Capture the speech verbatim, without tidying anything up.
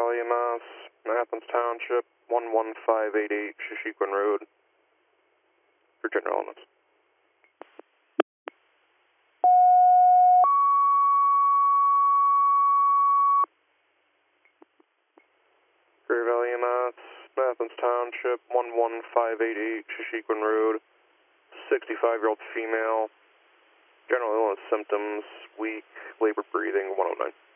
Valley, Mass, Athens Township, one one five eight eight, Shishikwan Road, for general illness. Great Valley, Mass, Athens Township, one one five eight eight, Shishikwan Road, sixty-five-year-old female, general illness symptoms, weak, labor breathing, one oh nine.